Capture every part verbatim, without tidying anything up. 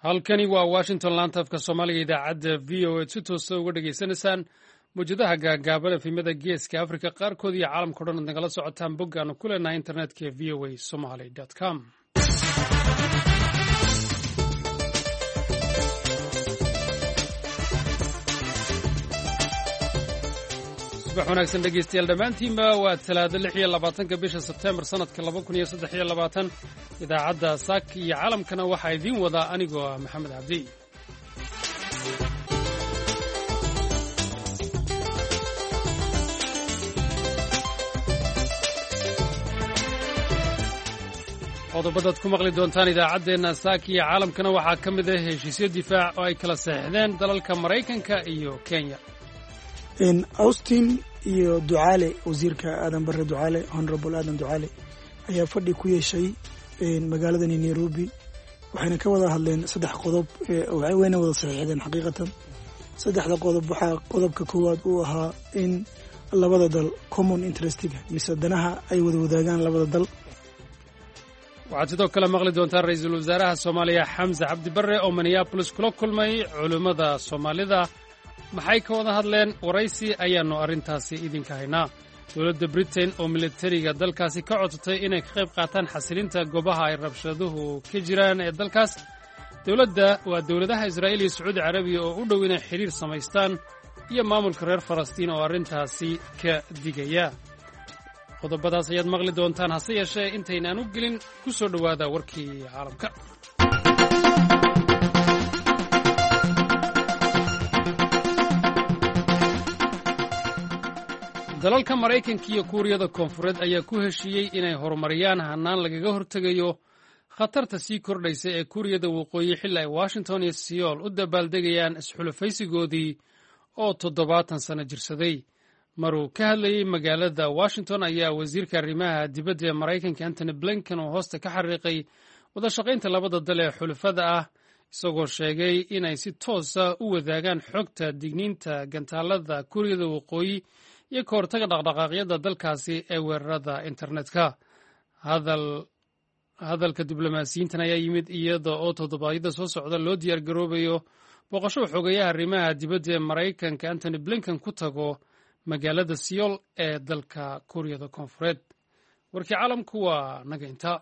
halkani waa washington laanta afka soomaaliga idaacadda v o a si toosa uga dhegaysanaysaan mawjadaha gaagaaban efimada geeska africa qaarkood iyo caalamka o dhan ad nagala socotaan bog aanu ku leenahay internetka v o a somaly com subax wanaagsan dhegeystayaal dhammaantiinba waa talaado lix iyo labaatanka bisha sebtembar sanadka laba kun iyo saddex iyo labaatan idaacadda saaka iyo caalamkana waxaa idiin wadaa anigoo ah maxamed cabdi qodobadaad ku maqli doontaan idaacaddeenna saaka iyo caalamkana waxaa ka mid ah heshiisyo difaac oo ay kala saxiixdeen dalalka maraykanka iyo kenya austin iyo ducaale wasiirka aadan barre ducaale honorable aadan ducaale ayaa fadhi ku yeeshay magaaladani nairobi waxayna ka wada hadleen saddex qodob wayna wada saxiixdeen xaqiiqatan saddexda qodob waxaa qodobka koowaad uu ahaa in labada dal common interestiga mise danaha ay wada wadaagaan labada dal waxaad sidoo kale maqli doontaan ra-iisul wasaaraha soomaaliya xamse cabdi barre oo minneabolis kula kulmay culimmada soomaalida maxay ka wada hadleen waraysi ayaannu arrintaasi idinka haynaa dowladda britain oo militariga dalkaasi ka codsatay inay ka qayb qaataan xasilinta goobaha ay rabshaduhu ka jiraan ee dalkaas dowladda waa dowladaha israa'iil iyo sacuudi carabiya oo u dhow inay xidhiir samaystaan iyo maamulka reer falastiin oo arrintaasi ka digaya qodobadaas ayaad maqli doontaan hase yeeshee intaynaan u gelin ku soo dhowaada warkii caalamka dalalka maraykanka iyo kuuriyada koonfureed ayaa ku heshiiyey inay horumariyaan hannaan lagaga hortegayo khatarta sii kordhaysa ee kuuriyada waqooyi xilli ay washington iyo siyool u dabaaldegayaan isxulafaysigoodii oo toddobaatan sano jirsaday maruu ka hadlayey magaalada washington ayaa wasiirka arrimaha dibadda ee maraykanka antony blinken oo hoosta ka xariiqay wada shaqaynta labada dal ee xulafada ah isagoo sheegay inay si toosa u wadaagaan xogta digniinta gantaalada kuuriyada waqooyi iyo ka hortaga dhaqdhaqaaqyada dalkaasi ee weerarada internetka hadalka diblomaasiyiintan ayaa yimid iyada oo toddobaadyada soo socda loo diyaar garoobayo booqasho xogeeyaha arrimaha dibadda ee maraykanka antony blinken ku tago magaalada siyool ee dalka kuuriyada koonfureed warkii caalamku waa naga inta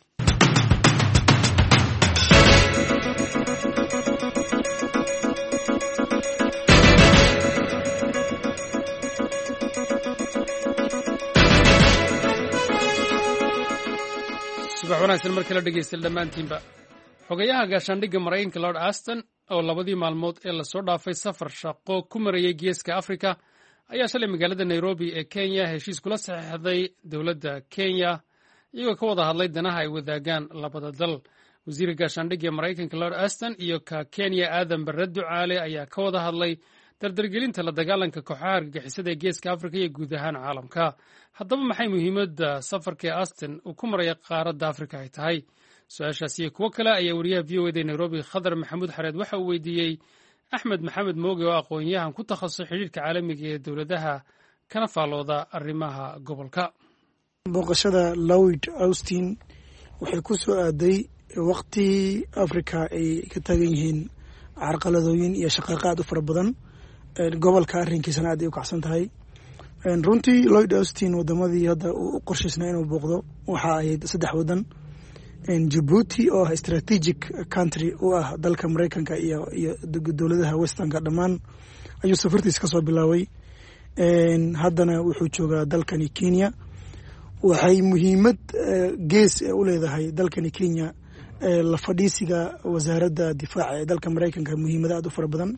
subax wanaagsan mar kala dhegeysta dhammaantiinba xogayaha gaashaandhigga maraykanka lord aston oo labadii maalmood ee lasoo dhaafay safar shaqo ku marayay geeska afrika ayaa shalay magaalada nairobi ee kenya heshiis kula saxiixday dowladda kenya iyagoo ka wada hadlay danaha ay wadaagaan labada dal wasiirka gaashaandhigga ee maraykanka lord aston iyo ka kenya aadan barre ducaale ayaa ka wada hadlay dardargelinta la dagaalanka kooxaha argagixisada ee geeska afrika iyo guud ahaan caalamka haddaba maxay muhiimadda safarka ee aston uu ku maraya qaaradda afrika ay tahay su-aashaas iyo kuwo kale ayaa wariyaha v o eda nairobi khadar maxamuud xareed waxa uu weydiiyey axmed maxamed mooge oo aqoon-yahan ku takhasusay xidhiirka caalamiga ee dowladaha kana faallooda arrimaha gobolka booqashada lloyd austin waxay ku soo aaday waqti afrika ay ka taagan yihiin carqaladooyin iyo shaqaaqaad u fara badan gobolka arrinkiisana aad ay u kacsan tahay runtii lloyd austin wadamadii hadda uu u qorshaysnaa inuu booqdo waxa ahayd saddex wadan jabuuti oo ah strategic country u ah dalka maraykanka iyo iyo dowladaha westernka dhammaan ayuu safartiis ka soo bilaabay haddana wuxuu joogaa dalkani kenya waxay muhiimad gees u leedahay dalkani kenya la fadhiisiga wasaaradda difaaca ee dalka maraykanka muhiimada aad u fara badan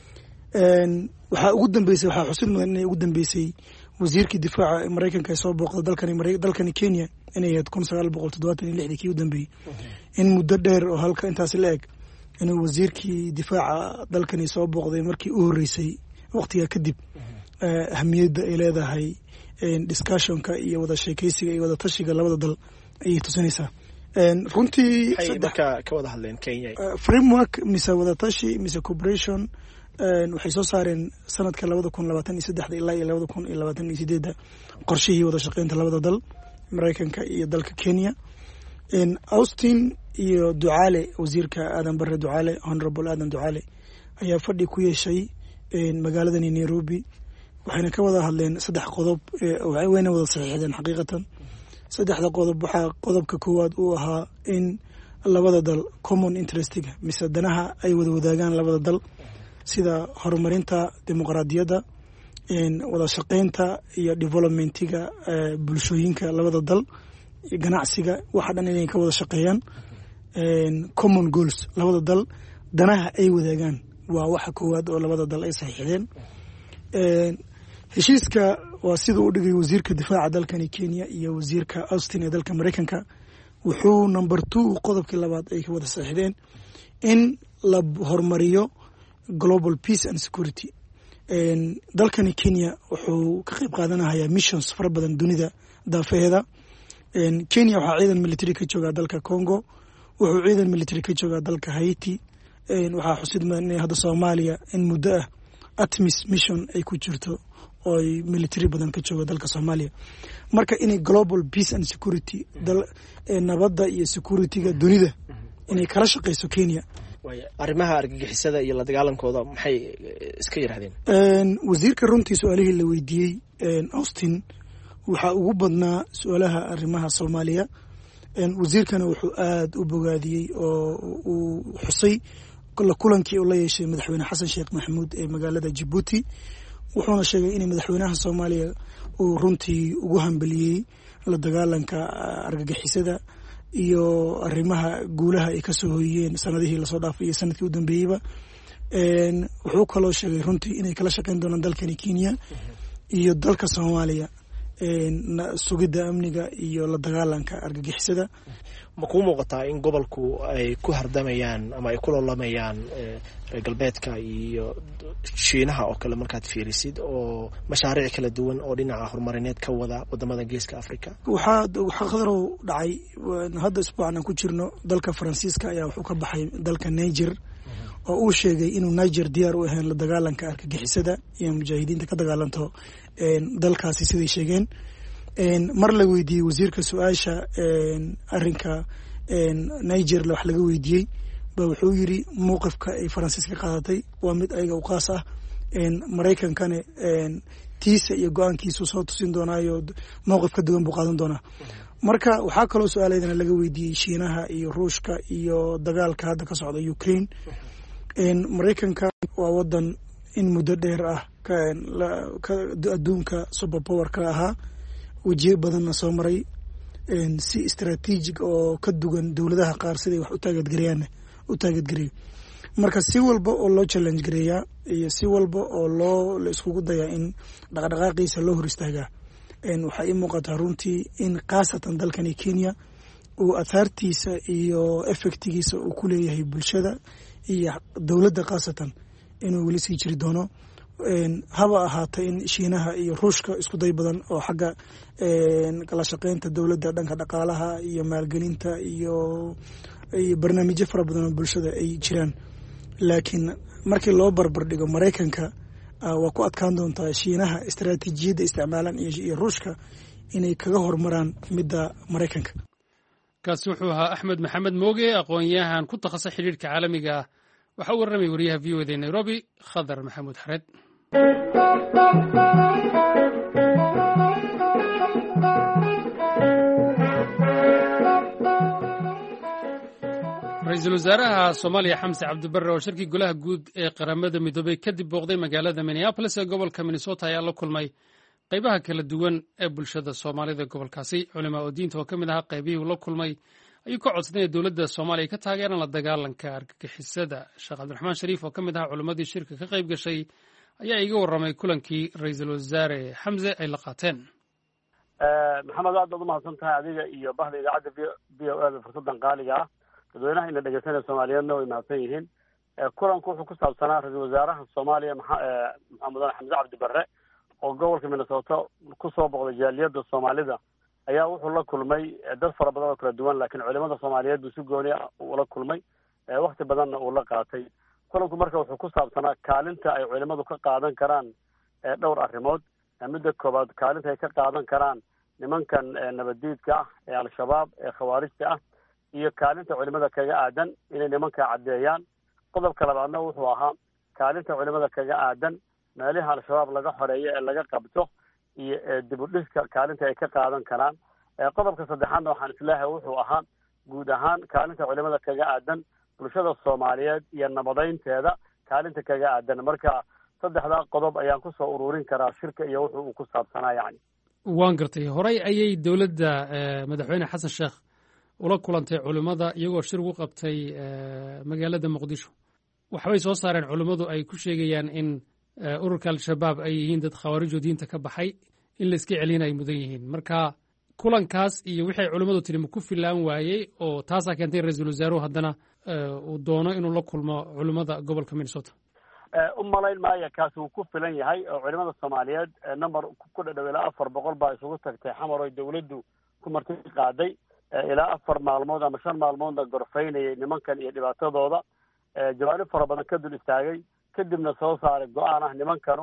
waxaa ugu dambeysay waxaa xusid mudan inay ugu dambeysay wasiirkii difaaca maraykanka ee soo booqda dalkani dalkani kenya inay ahayd kun sagaal boqol toddobaatan iyo lixdii kii u dambeeyey in muddo dheer oo halka intaasi la eg inuu wasiirkii difaaca dalkani soo booqday markii u horreysay waqtiga kadib ahamiyadda ay leedahay discussionka iyo wada sheekeysiga iyo wada tashiga labada dal ayay tusinaysaa runtii ka wada hadleen Kenya framework mise wada tashi mise cooperation waxay soo saareen sanadka labada kun labaatan iyo saddex ilaa iyo labada kun iyo labaatan iyo sideed qorshihii wada shaqeynta labada dal maraykanka iyo dalka Kenya Austin iyo Ducaale wasiirka aadan barre Ducaale honorable aadan Ducaale ayaa fadhi ku yeeshay magaalada Nairobi waxayna ka wada hadleen saddex qodob waxay weyna wada saxiixdeen xaqiiqatan saddexda qodob waxa qodobka koowaad uu ahaa in labada dal common interestiga mise danaha ay wada wadaagaan labada dal sida horumarinta dimuqraadiyadda wada shaqeynta iyo developmentiga bulshooyinka labada dal ganacsiga waxa dhan inay ka wada shaqeeyaan common goals labada dal danaha ay wadaagaan waa waxa koowaad oo labada dal ay saxiixdeen heshiiska waa sida uu dhigay wasiirka difaaca dalkani Kenya iyo wasiirka Austin ee dalka Mareykanka wuxuu number two qodobkii labaad ay ka wada saxiixdeen in la horumariyo global peace and security dalkani Kenya wuxuu ka qayb qaadanayaa missions fara badan dunida daafeeda Kenya waxa ciidan military ka jooga dalka Congo wuxuu ciidan military ka jooga dalka Haiti waxa xusid in hadda Soomaaliya in muddo ah ATMIS mission ay ku jirto oo ay military badan ka jooga dalka Soomaaliya marka in global peace and security dal nabadda iyo security-ga dunida inay kala shaqeyso Kenya way arrimaha argagixisada iyo la dagaalankooda maxay iska yiraahdeen een wasiirka runtii su'aalihii la weydiiyay een Austin waxa ugu badnaa su'aalaha arrimaha Soomaaliya een wasiirkana wuxuu aad u bogaadiyay oo uu xusay kala kulankii uu la yeeshay madaxweyne Xasan Sheekh Maxamuud ee magaalada Djibouti wuxuuna sheegay in madaxweynaha Soomaaliya uu runtii ugu hambaliyay la dagaalanka argagixisada iyo arrimaha guulaha ay ka soo hoyeen sanadihii la soo dhaafay iyo sanadkii u dambeeyayba een wuxuu kaloo sheegay runtii inay kala shaqeyn doonaan dalkani Kenya iyo dalka Soomaaliya een sugidda amniga iyo la dagaalanka argagixisada ma ku muuqataa in gobolku ay ku hardamayaan ama ay ku loolamayaan reer galbeedka iyo Shiinaha oo kale markaad fiirisid oo mashaariic kala duwan oo dhinaca horumarineed ka wada wadamada geeska Afrika waxa waxa qadaro dhacay hadda isbuucna ku jirno dalka Faransiiska ayaa wuxuu ka baxay dalka Niger oo uu sheegay inuu Niger diyaar u yahay la dagaalanka argagixisada iyo mujaahidiinta ka dagaalanto een dalkaasi sidii sheegeen een mar la weydiiyay wasiirka su'aasha een arrinka een Niger la wax laga weydiiyay ba wuxuu yiri mowqifka ay Faransiiska qaadatay waa mid ayaga u qaas ah een Mareykankana een tiisa iyo go'aankiisu soo tusin doonaayo mowqifka duwan buu qaadan doonaa marka waxa kale oo su'aaladeena laga weydiiyay Shiinaha iyo Ruushka iyo dagaalka hadda ka socda Ukraine een Mareykanka waa wadan in muddo dheer ah ka adduunka super power ka ahaa wajiyo badanna soo maray een si istaraatiijig oo ka duwan dawladaha qaar siday wax u taageerayaan u taageeray marka si walba oo loo challenge gareeya iyo si walba oo loo la iskugu daya in dhaqdhaqaaqiisa loo hor istaaga een waxa ay muuqataa runtii in qaasatan dalkani Kenya uu asaartiisa iyo effectigiisa uu ku leeyahay bulshada iyo dawladda qaasatan inuu wali sii jiri doono een haba ahaatay in Shiinaha iyo Ruushka isku day badan oo xagga een kala shaqeynta dawladda dhanka dhaqaalaha iyo maalgelinta iyo ay barnaamijyo fara badan oo bulshada ay jiraan laakiin markii loo barbar dhigo Mareykanka waa ku adkaan doontaa Shiinaha istaraatiijiyadda isticmaalan iyo Ruushka inay kaga hormaraan midda Mareykanka kaasi wuxuu ahaa Axmed Maxamed Mooge aqoon-yahan ku takhasusay xiriirka caalamiga ah waxa uu warramay wariyaha V O A Nairobi Khadar Maxamuud Xareed ra-iisul wasaaraha Soomaaliya Xamse Cabdi Barre oo shirkii golaha guud ee qaramada midoobay kadib booqday magaalada Minneapolis ee gobolka Minnesota ayaa la kulmay qaybaha kala duwan ee bulshada Soomaalida gobolkaasi culimaa oo diinta oo ka mid ahaa qaybihii uu la kulmay ayuu ka codsaday in dowladda Soomaaliya ka taageeraan la dagaalanka argagixisada Sheekh Cabdiraxmaan Shariif oo ka mid ahaa culimadii shirka ka qayb gashay ayaa iga warramay kulankii ra-iisul wasaare Xamse ay la qaateen maxamed aad baad u mahadsan tahay adiga iyo bahda idaacadda V O A fursadan qaaliga ah dadweynaha ina dhegeysanaya Soomaaliyeedna way mahadsan yihiin kulanku wuxuu ku saabsanaa ra-iisul wasaaraha Soomaaliya maxamed Xamse Cabdi Barre oo gobolka Minnesota ku soo boqday jaaliyadda Soomaalida ayaa wuxuu la kulmay dad fara badan oo kala duwan laakiin culimada Soomaaliyeed uu si gooni ah uu la kulmay waqti badanna uu la qaatay kulanku marka wuxuu ku saabsanaa kaalinta ay culimadu ka qaadan karaan dhowr arrimood midda koobaad kaalinta ay ka qaadan karaan nimankan nabadiidka ah ee al-shabaab ee khawaarijta ah iyo kaalinta culimada kaga aadan inay nimanka caddeeyaan. qodobka labaadna wuxuu ahaa kaalinta culimada kaga aadan meelaha al-shabaab laga xoreeyo ee laga qabto iyo dib u dhiska kaalinta ay ka qaadan karaan. qodobka saddexaadna waxaan isleeyahay wuxuu ahaa guud ahaan kaalinta culimada kaga aadan bulshada soomaaliyeed iyo nabadeynteeda kaalinta kaga aadan. marka saddexdaa qodob ayaan kusoo ururin karaa shirka iyo wuxuu uu ku saabsanaa. yani waan gartay horey ayay dowladda madaxweyne xasan sheekh ula kulantay culimmada iyagoo shir ugu qabtay magaalada muqdisho. waxbay soo saareen culimmadu ay ku sheegayaan in ururka al-shabaab ay yihiin dad khawaarijo diinta ka baxay, in la iska celina ay mudan yihiin. marka kulankaas iyo wixay culimmadu tiri ma ku filaan waayey oo taasaa keentay ra-iisul wasaaruhu haddana uu doono inuu la kulmo culimmada gobolka minnesota. u malayn maayo kaasi wuu ku filan yahay oo culimada soomaaliyeed number ku dhadhow ilaa afar boqol baa isugu tagtay xamar oo dawladdu ku marti qaaday ilaa afar maalmood ama shan maalmoodna gorfaynayay nimankan iyo dhibaatadooda, jawaanib fara badan ka dul istaagay, kadibna soo saaray go-aan ah nimankanu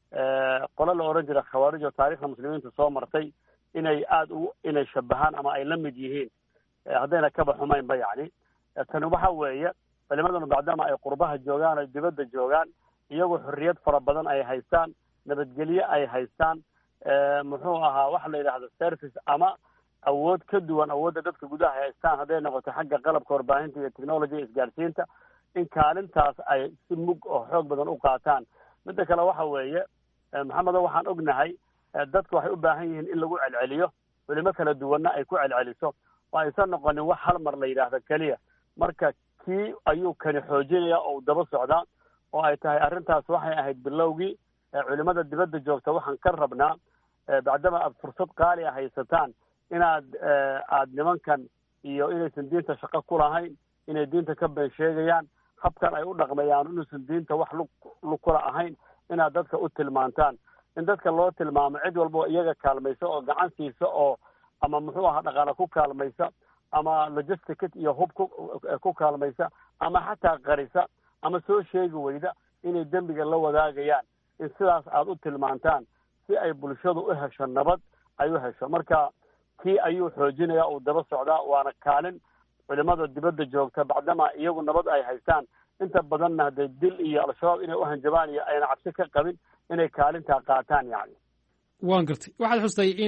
qolo la oran jira khawaarij oo taariikhda muslimiinta soo martay inay aada u inay shabahaan ama ay la mid yihiin haddayna kaba xumaynba. yani tani waxa weeye culimadanu maadaama ay qurbaha joogaan ay dibadda joogaan iyagoo xorriyad fara badan ay haystaan, nabadgelye ay haystaan, muxuu ahaa waxa la yidhaahdo service ama awood ka duwan awoodda dadka gudaha ay haystaan hadday noqoto xagga qalabka warbaahinta iyo technology isgaarsiinta, in kaalintaas ay si mug oo xoog badan u qaataan. midda kale waxa weeye maxamedo waxaan ognahay dadku waxay u baahan yihiin in lagu celceliyo, culimo kala duwanna ay ku celceliso oo aysan noqonin wax hal mar la yidhaahdo keliya. marka kii ayuu kani xoojinaya oo daba socdaa oo ay tahay arrintaas waxay ahayd bilowgii. culimada dibadda joogta waxaan ka rabnaa bacdama aad fursad qaali a haysataan inaad aad nimankan iyo inaysan diinta shaqo ku lahayn, inay diinta ka been sheegayaan, habkan ay u dhaqmayaan inuusan diinta wax lug lug kula ahayn, inaad dadka u tilmaantaan. in dadka loo tilmaamo cid walba oo iyaga kaalmaysa oo gacan siisa oo ama muxuu ahaa dhaqaale ku kaalmaysa ama logistic iyo hub ku ku kaalmaysa ama xataa qarisa ama soo sheegi weyda inay dembiga la wadaagayaan, in sidaas aada u tilmaantaan si ay bulshadu u hesho nabad ay u hesho. marka kii ayuu xoojinaya uu daba socdaa, waana kaalin culimada dibadda joogta bacdama iyagu nabad ay haystaan inta badanna hadee dil iyo al-shabaab inay u hanjabaan iyo ayna cabsi ka qabin inay kaalintaa qaataan. yani waan gartay. waxaad xustay in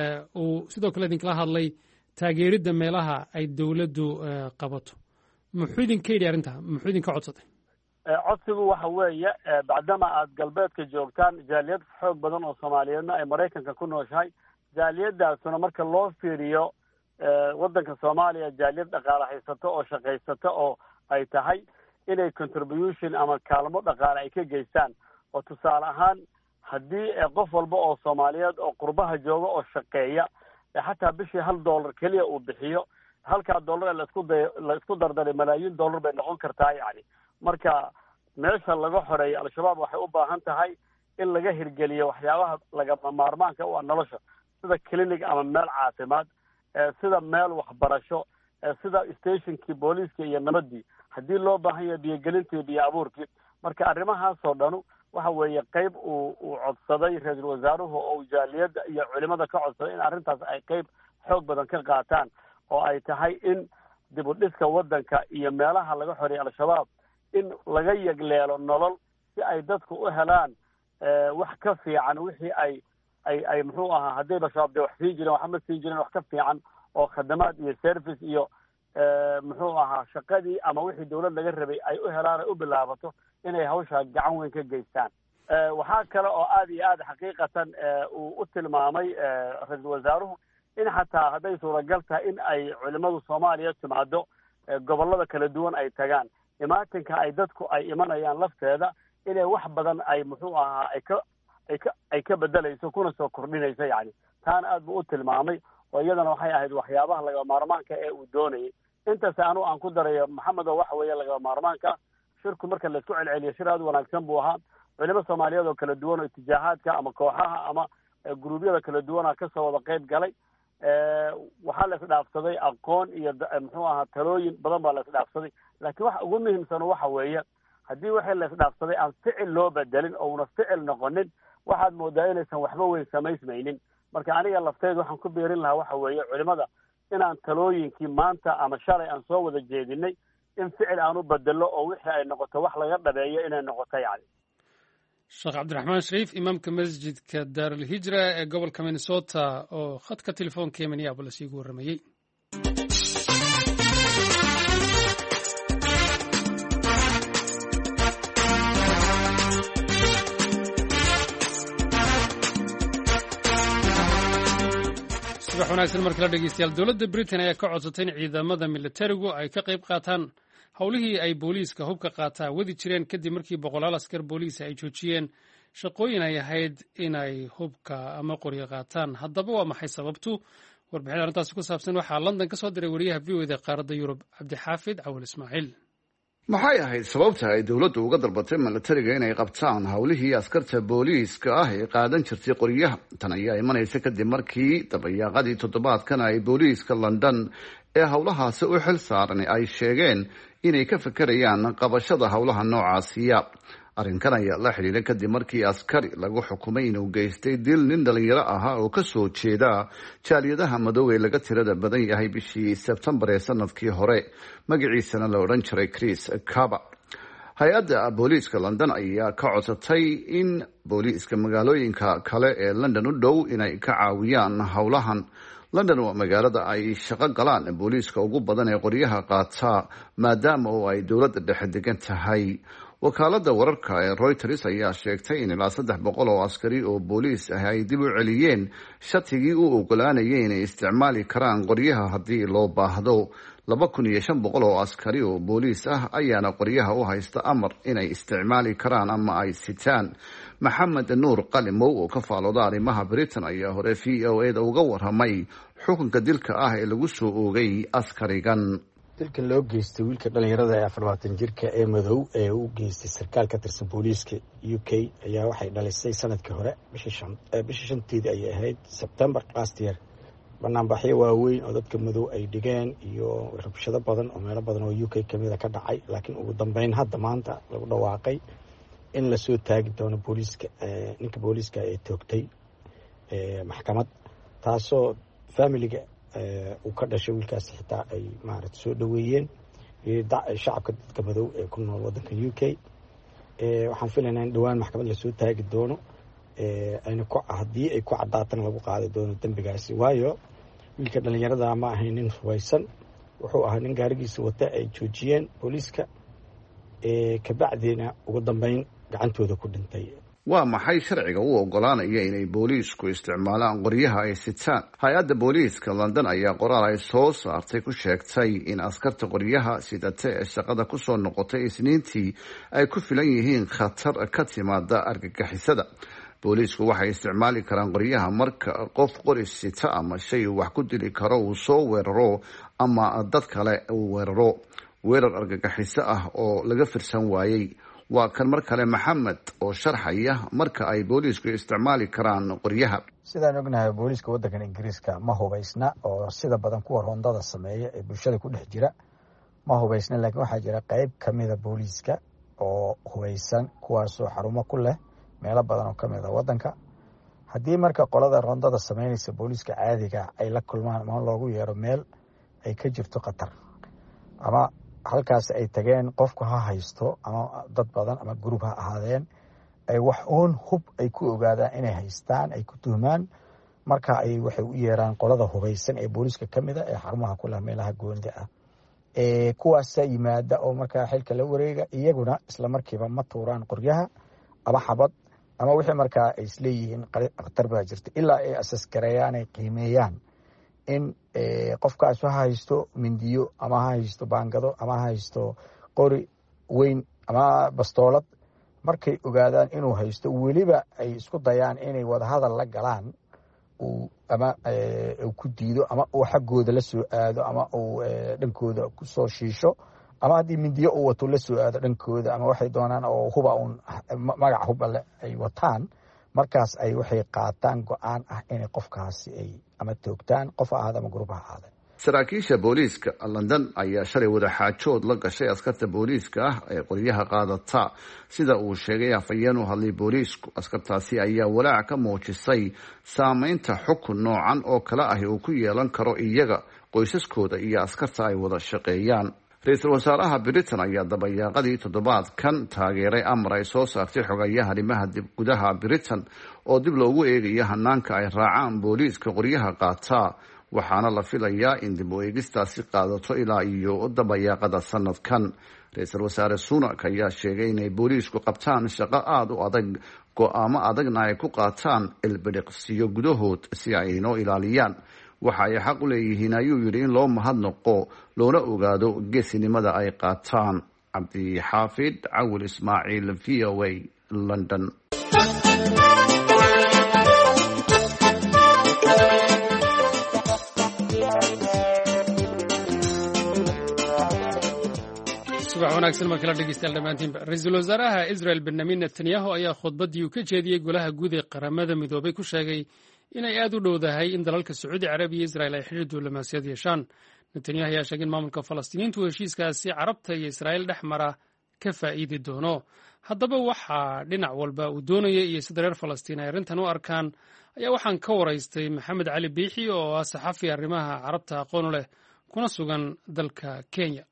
uu sidoo kale idinkala hadlay taageeridda meelaha ay dawladdu qabato. muxuu idinka yidhi arrintaa? muxuu idinka codsatay? codsigu waxa weeye bacdama aad galbeedka joogtaan jaaliyad xoog badan oo soomaaliyeedna ay maraykanka ku nooshahay, jaaliyadaasuna marka loo fiiriyo waddanka soomaaliya jaaliyad dhaqaale haysato oo shaqaysato oo ay tahay inay contribution ama kaalmo dhaqaale ay ka geystaan. oo tusaale ahaan haddii qof walba oo soomaaliyeed oo qurbaha jooga oo shaqeeya xataa bishii hal dollar keliya uu bixiyo, halkaa dollar laisku day la isku dardaray malaayiin dollar bay noqon kartaa. yani marka meesha laga xoreeyo al-shabaab waxay u baahan tahay in laga hirgeliyo waxyaabaha lagama maarmaanka u ah nolosha, sida clinic ama meel caafimaad, sida meel waxbarasho, sida stationkii booliiska iyo nabadii haddii loo baahan yahay biyogelintii biyo abuurkii. marka arrimahaasoo dhanu waxa weeye qayb uu uu codsaday ra-iisul wasaaruhu oo jaaliyadda iyo culimada ka codsaday in arrintaas ay qayb xoog badan ka qaataan, oo ay tahay in dib u dhiska waddanka iyo meelaha laga xoreeyay al-shabaab in laga yegleelo nolol si ay dadku u helaan wax ka fiican wixii ay ay ay muxuu ahaa haddayba shabaab de wax siin jireen waxma siin jireen wax ka fiican oo khadamaad iyo service iyo muxuu ahaa shaqadii ama wixii dawlad laga rabay ay u helaan ay u bilaabato inay hawshaa gacan weyn ka geystaan. waxaa kale oo aada iyo aada xaqiiqatan uu u tilmaamay ra-iisul wasaaruhu in xataa hadday suuragal tahay in ay culimadu soomaaliya timaado gobollada kala duwan ay tagaan, imaatinka ay dadku ay imanayaan lafteeda inay wax badan ay muxuu ahaa ay ka ay ka ay ka bedelayso kuna soo kordhinayso. yani taana aad buu u tilmaamay oo iyadana waxay ahayd waxyaabaha lagama maarmaanka ee uu doonayay. intaas anu aan ku darayo maxamed oo waxa weeye lagama maarmaanka shirku marka laisku celceliyo shir aada wanaagsan buu ahaa. culimo soomaaliyeed oo kala duwan oo itijaahaadka ama kooxaha ama guruubyada kala duwana kasoo wada qayb galay. waxaa la isdhaafsaday aqoon iyo muxuu ahaa talooyin badan baa la isdhaafsaday, laakiin waxa ugu muhiimsan waxa weeye haddii waxii la isdhaafsaday aan ficil loo bedelin oo una ficil noqonin waxaad moodaa inaysan waxba weyn samaysmaynin. marka aniga lafteed waxaan ku beerin lahaa waxa weeye culimada inaan talooyinkii maanta ama shalay aan soo wada jeedinay in ficil aan u bedelo oo wixii ay noqoto wax laga dhabeeyo inay noqoto yani. sheekh cabdiraxmaan shariif imaamka masjidka daarulhijra ee gobolka minnesota oo khadka telefoonka ee minneapolis iigu warramayey. subax wanaagsan mar kale dhegeystayaal. dowladda britain ayaa ka codsatay in ciidamada militarigu ay ka qayb qaataan howlihii ay booliiska hubka qaataa wadi jireen kadib markii boqolaal askar booliisa ay joojiyeen shaqooyin ay ahayd inay hubka ama qoryo qaataan. haddaba waa maxay sababtu? warbixin arrintaasi ku saabsan waxaa london ka soo diray wariyaha v o da qaaradda yurub cabdixaafid cawil ismaaciil. maxay ahayd sababta ay dowladdu uga dalbatay militariga inay qabtaan howlihii askarta booliiska ah ee qaadan jirtay qoryaha? tan ayaa imanaysa kadib markii dabayaaqadii toddobaadkan ay booliiska london ee howlahaasi u xil saaran ay sheegeen inay ka fekerayaan qabashada howlaha noocaasiya. arrinkan ayaa la xidhiidha kadib markii askari lagu xukumay inuu geystay dil nin dhalinyaro ahaa oo kasoo jeeda jaaliyadaha madow ee laga tirada badan yahay bishii sebtembar ee sanadkii hore, magaciisana la odhan jiray chris caba. hay-adda booliiska london ayaa ka codsatay in booliiska magaalooyinka kale ee london u dhow inay ka caawiyaan howlahan. london waa magaalada ay shaqo galaan booliiska ugu badan ee qoryaha qaata maadaama oo ay dowladda dhexe degan tahay. wakaalada wararka ee Reuters ayaa sheegtay in ilaa saddex boqol oo askari oo booliis ah ay dib u celiyeen shatigii uu ogolaanayay inay isticmaali karaan qoryaha haddii loo baahdo. laba kun iyo shan boqol oo askari oo booliis ah ayaana qoryaha u haysta amar inay isticmaali karaan ama ay sitaan. maxamed nuur qalimow oo ka faalooda arrimaha Britain ayaa hore v o a da uga warramay xukunka dilka ah ee lagu soo oogay askarigan. dilkan loo geystay wiilka dhalinyarada ee afar labaatan jirka ee madow ee u geystay sarkaal ka tirsan booliiska U K ayaa waxay dhalisay sanadkii hore bishii shanteedii ayay ahayd September last year. banaanbaxyo waaweyn oo dadka madow ay dhigeen iyo rabshado badan oo meelo badan oo U K kamida ka dhacay, laakiin ugu dambeyn hadda maanta lagu dhawaaqay in la soo taagi doono booliiska ninka booliiska ee toogtay maxkamad, taasoo familiga uu ka dhashay wiilkaas xitaa ay maaragtay soo dhaweeyeen shacabka dadka madow ee ku nool waddanka U K. waxaan filaynaa in dhowaan maxkamad lasoo taagi doono ayna ku haddii ay ku caddaatana lagu qaadi doono dembigaasi, waayo wiilka dhalinyarada ma ahayn nin hubaysan, wuxuu ahaa nin gaarigiisa wata ay joojiyeen booliiska kabacdiina ugu dambeyn gacantooda ku dhintay. waa maxay sharciga u ogolaanaya inay booliisku isticmaalaan qoryaha ay sitaan? hay-adda booliiska london ayaa qoraal ay soo saartay ku sheegtay in askarta qoryaha sidate ee shaqada kusoo noqotay isniintii ay ku filan yihiin khatar ka timaada argagixisada. booliisku waxay isticmaali karaan qoryaha marka qof qori sita ama shay wax ku dili karo uu soo weeraro ama dad kale uu weeraro weerar argagixiso ah oo laga firsan waayey. waa kan mar kale maxamed oo sharxaya marka ay booliisku isticmaali karaan qoryaha. sidaan ognahay booliiska waddankan ingiriiska ma hubaysna oo sida badan kuwa rondada sameeya ee bulshada ku dhex jira ma hubaysna, laakiin waxaa jira qayb kamida booliiska oo hubaysan kuwaasoo xarumo ku leh meelo badan oo kamid a waddanka. haddii marka qolada rondada sameynaysa booliiska caadiga ay la kulmaan ama loogu yeero meel ay ka jirto khatar ama halkaas ay tageen, qofku ha haysto ama dad badan ama group ha ahaadeen, ay wax uun hub ay ku ogaadaan inay haystaan ay ku tuhmaan, marka ay waxay u yeeraan qolada hubaysan ee booliiska kamid a ee xarumaha ku leh meelaha goonida ah ee kuwaasa yimaada oo markaa xilka la wareega, iyaguna isla markiiba ma tuuraan qoryaha ama xabad ama wixii markaa ay isleeyihiin khatar baa jirta ilaa ay asasgareeyaan ay qiimeeyaan in qofkaas ha haysto mindiyo ama ha haysto baangado ama ha haysto qori weyn ama bastoolad. markay ogaadaan inuu haysto weliba ay isku dayaan inay wadahadal la galaan ama uu ku diido ama uu xaggooda la soo aado ama uu dhankooda ku soo shiisho ama haddii mindiyo uu wato la soo aado dhankooda ama waxay doonaan oo huba uun magac huba le ay wataan, markaas ay waxay qaataan go-aan ah inay qofkaasi ay ama toogtaan qof ahaada ama gurub ha ahaada. saraakiisha booliiska london ayaa shalay wada xaajood la gashay askarta booliiska ah ee qoryaha qaadata, sida uu sheegay afhayeen u hadlay booliisku. askartaasi ayaa walaac ka muujisay saameynta xukun noocan oo kale ah uu ku yeelan karo iyaga qoysaskooda iyo askarta ay wada shaqeeyaan. ra-iisul wasaaraha britain ayaa dabayaaqadii toddobaadkan taageeray amar ay soo saartay xogayaha arrimaha gudaha britain oo dib loogu eegayo hanaanka ay raacaan booliiska qoryaha qaataa, waxaana la filayaa in dib u eegistaasi qaadato ilaa iyo dabayaaqada sanadkan. ra-iisul wasaare sunak ayaa sheegay inay booliisku qabtaan shaqo aada u adag, go-aamo adagna ay ku qaataan ilbidhiqsiyo gudahood si ay inoo ilaaliyaan. waxa ay xaq u leeyihiin ayuu yidhi in loo mahadnaqo loona ogaado geesinimada ay qaataan. cabdixaafid cawil ismaaciil, v o a, London. subax wanaagsan mar kala dhegeystayaal dhammaantiinba. ra-iisul wasaaraha israel benyamin netanyahu ayaa khudbaddii uu ka jeediyey golaha guud ee qaramada midoobay ku sheegay inay aad u dhowdahay in dalalka sacuudi carabiya iyo israel ay xidhiir diblomaasiyad yeeshaan. netanyahu ayaa sheegay in maamulka falastiiniintu heshiiskaasi carabta iyo israa'iil dhex mara ka faa'iidi doono. haddaba waxaa dhinac walba uu doonayay iyo sida reer falastiin ay arrintan u arkaan ayaa waxaan ka waraystay maxamed cali biixi oo ah saxafi arrimaha carabta aqoon u leh kuna sugan dalka Kenya.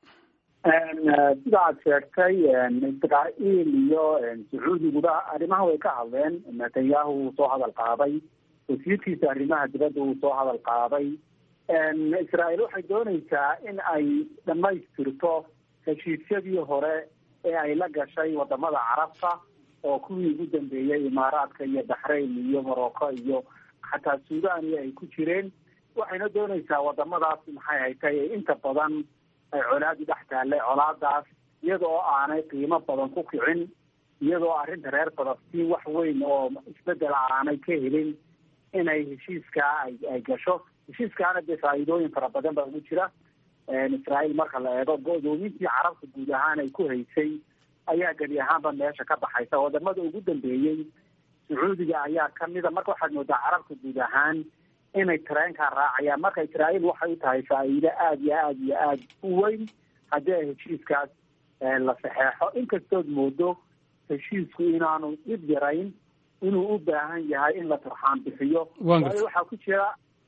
sida aad sheegtay israa'iil iyo sacuudiguba arrimaha way ka hadleen. netanyahu wuu soo hadal qaaday, wasiirkiisa arrimaha dibadda uu soo hadal qaaday. israa'iil waxay doonaysaa in ay dhammaystirto heshiisyadii hore ee ay la gashay wadamada carabta oo kuwii ugu dambeeyey imaaraadka iyo baxrayn iyo morocco iyo xataa suudaniya ay ku jireen. waxayna doonaysaa wadamadaas maxay haytay inta badan ay colaadi dhex taallay colaadaas iyadoo aanay qiimo badan ku kicin, iyadoo arrinta reer falastiin wax weyn oo isbedel aanay ka helin inay heshiiskaa ay ay gasho. heshiiskaana dee faa'iidooyin fara badan baa ugu jira. israa'iil marka la eego go-doomintii carabta guud ahaan ay ku haysay ayaa geli ahaanba meesha ka baxaysa. wadamada ugu dambeeyey sacuudiga ayaa kamida. marka waxaad moodaa carabta guud ahaan inay tareenkaa raacayaan. marka israa'iil waxay u tahay faa'iido aada iyo aada iyo aada u weyn haddii ay heshiiskaas la saxeexo, inkastood moodo heshiisku inaanu dhib yarayn, inuu u baahan yahay in la turxaan bixiyo. waayo waxaa ku jira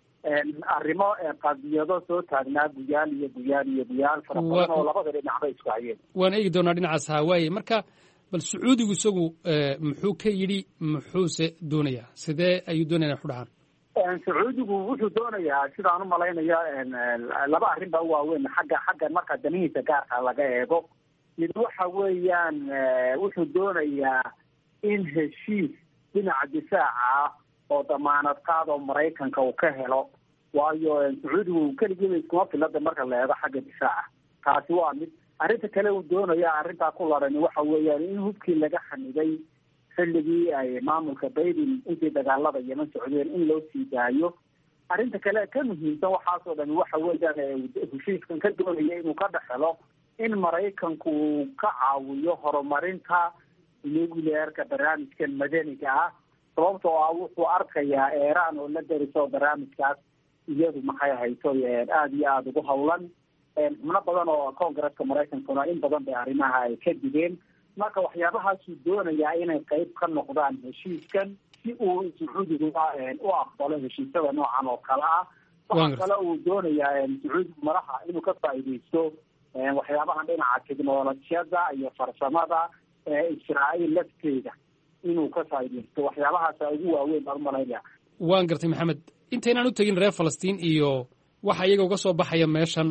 arrimo qadiyado soo taagnaa guyaal iyo guyaal iyo guyaal fara badan oo labada dhinacba isku hayeen. waan eegi doonaa dhinacaas hawaaye. marka bal sacuudigu isagu muxuu ka yidhi, muxuuse doonayaa, sidee ayuu doonaya ku dhacaan? sacuudigu wuxuu doonayaa sidaan u malaynayo laba arrin baa u waaweyn xagga xagga marka danihiisa gaarka laga eego. mid waxa weeyaan wuxuu doonayaa in heshiis dhinaca difaaca oo damaanad qaad oo maraykanka uu ka helo, waayo sacuudigu keligiiba iskuma filada marka la eego xagga difaaca. taasi waa mid. arrinta kale uu doonaya arrintaa ku larani waxa weeyaan in hubkii laga xaniday xilligii ay maamulka Biden intii dagaalada Yemen socdeen in loo sii daayo. arrinta kale ka muhiimsan waxaasoo dhan waxa weeyaan heshiiskan ka doonaya inuu ka dhexelo in maraykanku ka caawiyo horumarinta nuclearka barnaamijkan madaniga ah, sababtoo ah wuxuu arkayaa Iran oo la dariso barnaamijkaas iyadu maxay hayso aada iyo aada ugu hawlan. xubno badan oo koongareeska maraykankuna in badan bay arrimaha ay ka digeen. marka waxyaabahaasuu doonayaa inay qayb ka noqdaan heshiiskan si uu sacuudigu u aqbalo heshiisyada noocan oo kale ah. waxa kale uu doonayaa sacuudigu madaxa inuu ka faa'iidaysto waxyaabahan dhinaca teknolojiyada iyo farsamada israa'iil lafteeda inuu ka faa'iidaysto. waxyaabahaasa ugu waaweyn baan umalaynaya. waan gartay maxamed. intaynaan u tegin reer falastiin iyo waxa iyaga uga soo baxaya meeshan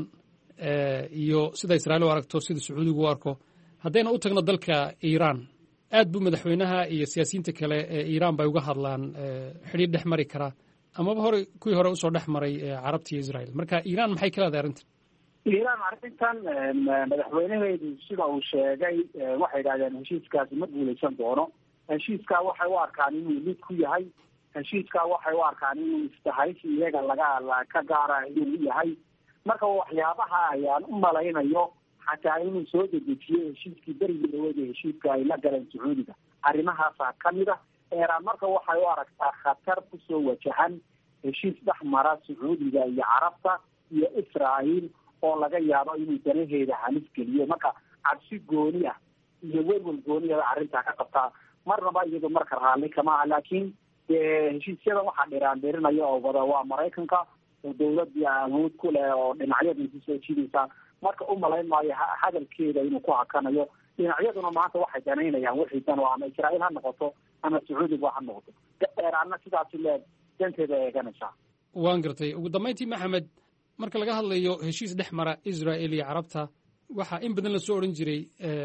iyo sida israa'iil u aragto, sida sacuudigu u arko, haddayna u tagno dalka iiraan, aad buu madaxweynaha iyo siyaasiyiinta kale ee iiraan bay uga hadlaan xidhiir dhex mari karaa amaba hore kuwii hore usoo dhex maray carabta iyo israa'iil. marka iiraan maxay ka leedahay arrintan? iiraan arrintan madaxweynaheedu sida uu sheegay waxay yidhahdeen heshiiskaasi ma guulaysan doono. heshiiskaa waxay u arkaan inuu lid ku yahay. heshiiskaa waxay u arkaan inuu istahaysi iyaga laga ka gaara inuu yahay. marka waxyaabaha ayaan u malaynayo xataa inuu soo dedejiyey heshiiskii berigii dhaweeda heshiiska ay la galeen sacuudiga. arrimahaasaa kamid a. Iiraan marka waxay u aragtaa khatar kusoo wajahan heshiis dhex mara sacuudiga iyo carabta iyo israa'iil oo laga yaabo inuu danaheeda halis geliyo. marka cabsi gooni ah iyo welwel gooniyada arrintaa ka qabtaa. marnaba iyado marka raalli kama ah, laakiin dee heshiisyada waxaa dhiraan dhirinaya oo wada waa maraykanka oo dawladii awood ku leh oo dhinacyada isu soo jiidaysa marka u malayn maayo hadalkeeda inuu ku hakanayo. dhinacyaduna maanta waxay danaynayaan wixii dan oo ama Israa'iil ha noqoto ama Sacuudiga ha noqoto dheeraana sidaas leed danteeda eeganaysaa. waan gartay. ugu dambeyntii Maxamed, marka laga hadlayo heshiis dhex mara Israa'iil iyo Carabta waxaa in badan la soo oran jiray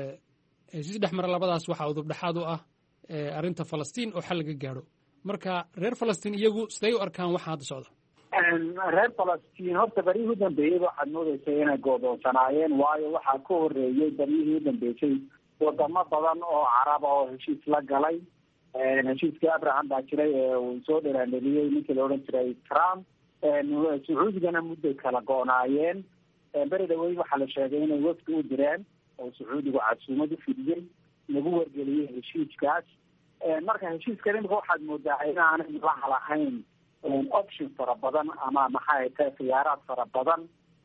heshiis dhex mara labadaas waxaa udub dhexaad u ah arrinta Falastiin oo xal laga gaadho. marka reer Falastiin iyagu siday u arkaan waxa hadda socda? reer Falastiin horta barihii u dambeeyey waxaad moodaysay inay goodoonsanaayeen, waayo waxaa ka horreeyey barihii u dambeysay wadamo badan oo caraba oo heshiis la galay. heshiiskii Abraham baa jiray ee uu soo dheraaneliyey ninkii la odhan jiray Trump. Sacuudigana mudday kala go-naayeen. beri dhaweyn waxaa la sheegay inay wafdi u direen oo Sacuudigu casuumad u fidiyey lagu wargeliyey heshiiskaas. marka heshiiskan imika waxaad moodaa inaanay laha lahayn option fara badan ama maxay tahay khiyaaraad fara badan,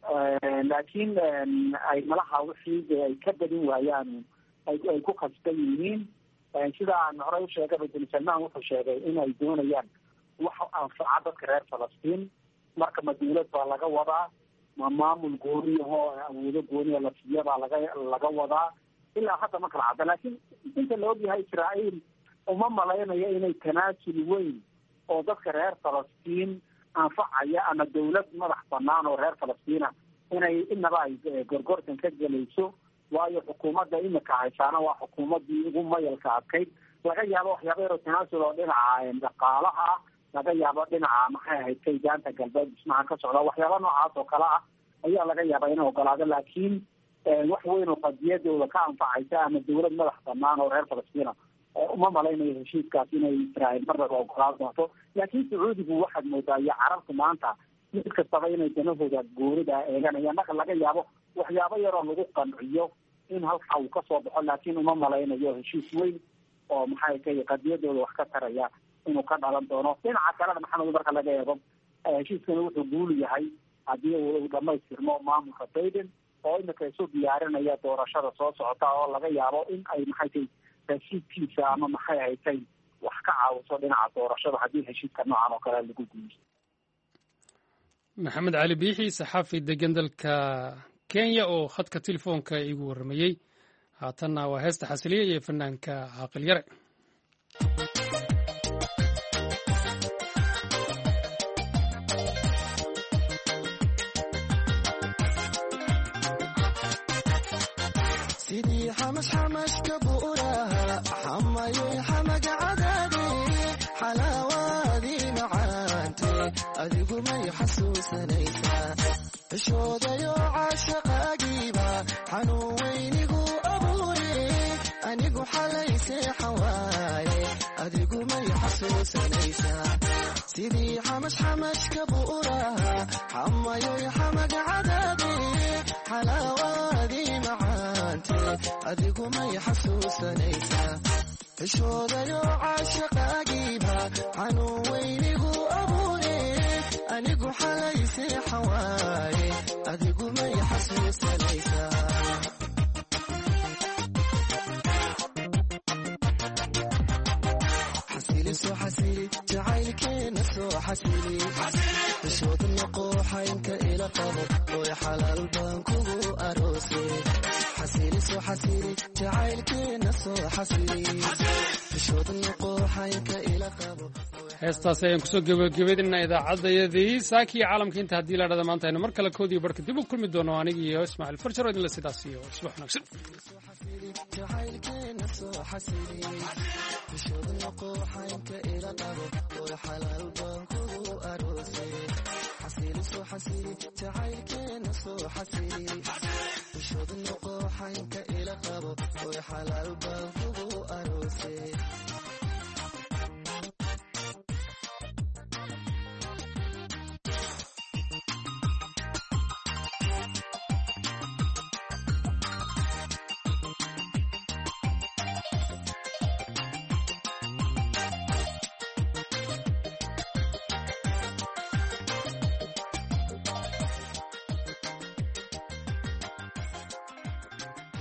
laakiin ay malaha wixii ay ka badin waayaan ay ku khasban yihiin. sida aan horey u sheegay bin Salmaan wuxuu sheegay inay doonayaan wax anfaca dadka reer Falastiin. marka ma dawlad baa laga wadaa, ma maamul gooniyahoo awoodo gooniya la siiya baa laga laga wadaa, ilaa hadda ma kala cadda. laakiin inta la ogyahay Israa'iil uma malaynayo inay tanaasul weyn oo dadka reer Falastiin anfacaya ama dawlad madax banaan oo reer Falastiina inay inaba ay gorgortan ka gelayso, waayo xukuumadda imika haysaana waa xukuumaddii ugu mayalka adkayd. laga yaabo waxyaaba yaro tanaasul oo dhinaca dhaqaalaha ah, laga yaabo dhinaca maxay ahayd kaydaanta galbeed dhismaha ka socda, waxyaaba noocaas oo kale ah ayaa laga yaabaa inay ogolaado. laakiin wax weyn oo qadiyadooda ka anfacaysa ama dawlad madax banaan oo reer Falastiina uma malaynayo heshiiskaas inay Israa'iil marnaba ogolaan doonto. laakiin Sacuudigu waxaad moodaa iyo carabta maanta mid kastaba inay danahooda goorida eeganayaan. marka laga yaabo waxyaabo yaroo lagu qanciyo in halkaa uu ka soo baxo, laakiin uma malaynayo heshiis weyn oo maxay tahay qadiyadooda wax ka taraya inuu ka dhalan doono. dhinaca kalena maxamed marka laga eego heshiiskani wuxuu guul yahay haddii uu dhamaystirmo maamulka Biden oo imika isu diyaarinaya doorashada soo socota oo laga yaabo in ay maxay tahay heshiiskiisa ama maxay haytay wax ka caawiso dhinaca doorashada haddii heshiiska noocan oo kale lagu guuleysto. maxamed cali biixi, saxaafi degan dalka Kenya oo khadka telefoonka igu warramayey. haatanna waa heesta xasiliye iyo fanaanka caaqil yare. sidii xamash xamashka buuraha xamayay xamaga cadaade xalaawaadii macaante adigu may xasuusanaysaa cishoodayo caashaqaagiiba xanuun weynigu abuure anigu xalaysee xawaaye adigu may xasuusanaysaa sidii xamash xamashka buuraha xamayay xamaga cadaade xalaawaadii macaante adigu may xasuusanaysaa cishoodayo caashaqaagiiba xanuun weynigu abuure anigu xalaysee xawaaye adigu may xasuusanaysaa xasili soo xasili jacaylkeena soo xasili cishooda noqooxaynka ila qabo oy xalaal baan kugu aroose xasili soo xasili jacaylkeena soo xasili cishooda noqooxaynka ila qabo. heestaas ayaan kusoo gebagabeynaa idaacadayadii saakiya caalamka inta haddii la dhada maanta aynu mar kale koodiyo barka dib u kulmi doono aniga iyo Ismaaciil Farjaro idinla sidaas iyo subax wanaagsan. jacaylkeena soo xasili cishooda noqooxaynka ila qabo oy xalaal baan kugu aroose xasili soo xasili jacaylkeena soo xasili cishooda noqooxaynka ila qabo oy xalaal baan kugu aroose.